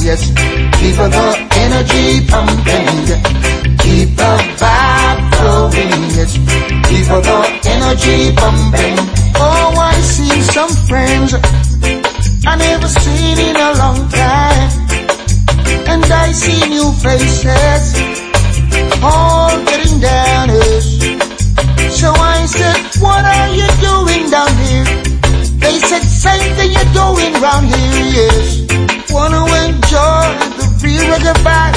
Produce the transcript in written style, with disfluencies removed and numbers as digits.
yes. Keep the energy pumping, keep the vibe flowing, yes. Keep the energy pumping. Oh, I see some friends I never seen in a long time, and I see new faces all getting down, yes. So I said, what are you doing down here? They said, same thing you're doing round here, yes. Wanna enjoy the real reggae vibe.